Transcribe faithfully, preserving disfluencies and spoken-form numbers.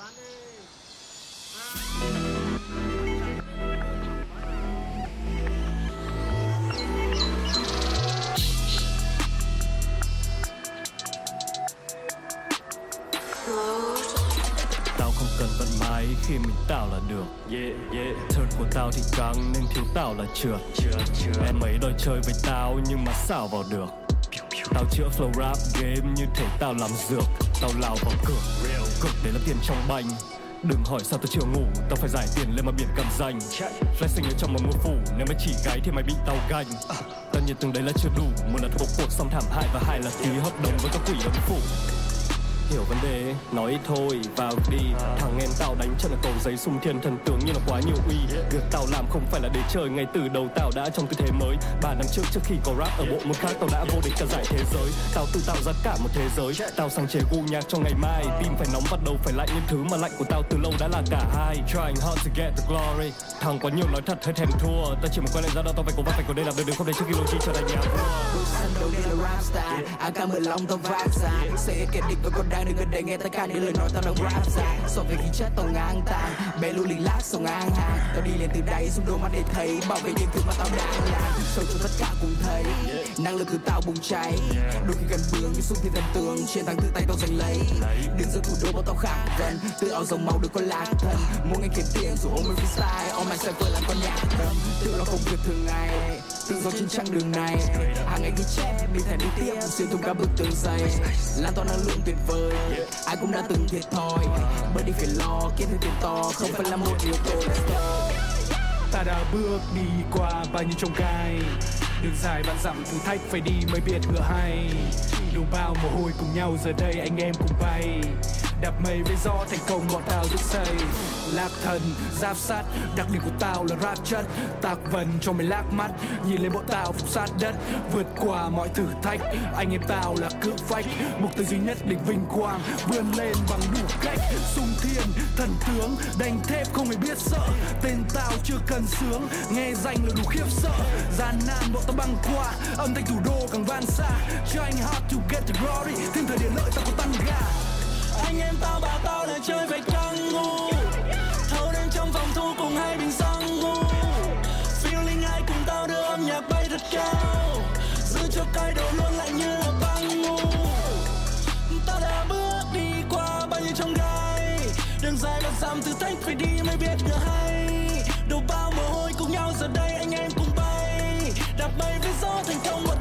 Tao không cần vận may khi mình tao là được. Yeah, yeah. Turn của tao thì căng nên thiếu tao là trượt. Em ấy đòi chơi với tao nhưng mà sao vào được. Tao chữa flow rap game như thể tao làm dược. Tao lao vào cửa, cực để làm tiền trong banh. Đừng hỏi sao tao chưa ngủ, tao phải giải tiền lên mà biển cầm danh. Flexing ở trong một mưa phủ, nếu mày chỉ gái thì mày bị tao ganh. Tất nhiên từng đấy là chưa đủ, một là thuộc cuộc xong thảm hại và hai là ký hợp đồng với các quỷ âm phủ. Hiểu vấn đề, nói ít thôi, vào đi. Thằng em tao đánh chân ở cầu giấy xung thiên thần tướng như là quá nhiều uy. Việc tao làm không phải là để chơi, ngay từ đầu tao đã trong tư thế mới. Ba năm trước trước khi có rap ở bộ môn khác tao đã vô địch cả giải thế giới. Tao tự tạo ra cả một thế giới, tao sáng chế gu nhạc cho ngày mai. Tim phải nóng bắt đầu phải lạnh, những thứ mà lạnh của tao từ lâu đã là cả hai. Trying hard to get the glory, thằng quá nhiều nói thật hơi thèm thua. Tao chỉ một quay lại ra đó tao phải cố vắt phải cố đây làm được, đừng không để trước khi lô chi trở thành nhà vua. Bước sân đầu tiên là rap style, A K mười lăm tao vibe dài. Sẽ kẻ địch và còn đang đừng gần để nghe tất cả những lời nói tao đang rap dài. So về khí chất tao ngang tàn, bé lưu lình lát sống ngang hàng. Tao đi lên từ đáy dùng đôi mắt để thấy bảo vệ những thứ mà tao đang làm. Sâu cho tất cả cùng thấy năng lực từ tao bùng cháy. Đôi khi gần bướng như xung thiên thần tướng, chiến thắng từ tay tao giành lấy. Đứng giữa thủ đô bao tao khác gần, tự áo dòng màu được có lạc thần. Mỗi ngày kiếm tiền dù ôm mình freestyle, all myself vừa làm con nhạc tâm. Tự lo công việc thường ngày, tự do trên chặng đường này. Hàng ngày ghi chép, đi thèm đi tiếp, xuyên thủng cả bức tường dày. Lan tỏa năng lượng tuyệt vời, ai cũng đã từng thiệt thòi. Bởi đi phải lo, kiếm thêm tiền to, không phải là một điều tồi. Ta đã bước đi qua bao nhiêu trông gai, đường dài vạn dặm thử thách phải đi mới biết ngựa hay. Đủ bao mồ hôi cùng nhau giờ đây anh em cùng bay. Đạp mây với gió thành công bọn tao dựng xây. Lạc thần, giáp sắt, đặc điểm của tao là rap chất. Tạc vần cho mày lác mắt, nhìn lên bọn tao phục sát đất. Vượt qua mọi thử thách, anh em tao là cự phách. Mục tiêu duy nhất đỉnh vinh quang, vươn lên bằng đủ cách. Xung thiên, thần tướng, đành thép không hề biết sợ. Tên tao chưa cần sướng, nghe danh là đủ khiếp sợ. Gian nan bọn tao băng qua, âm thanh thủ đô càng vang xa. Trying hard to get the glory, thêm thời điểm lợi tao có tăng ga. Anh em tao bảo tao là chơi phải căng ngu, thâu đêm trong phòng thu cùng hai bình xăng ngu. Feeling ai cùng tao đưa âm nhạc bay thật cao, giữ cho cái đầu luôn lại như là băng ngu. Tao đã bước đi qua bao nhiêu trong gai, đường dài và dặm thử thách phải đi mới biết ngựa hay. Đầu bao mồ hôi cùng nhau giờ đây anh em cùng bay, đạp bay với gió thành công.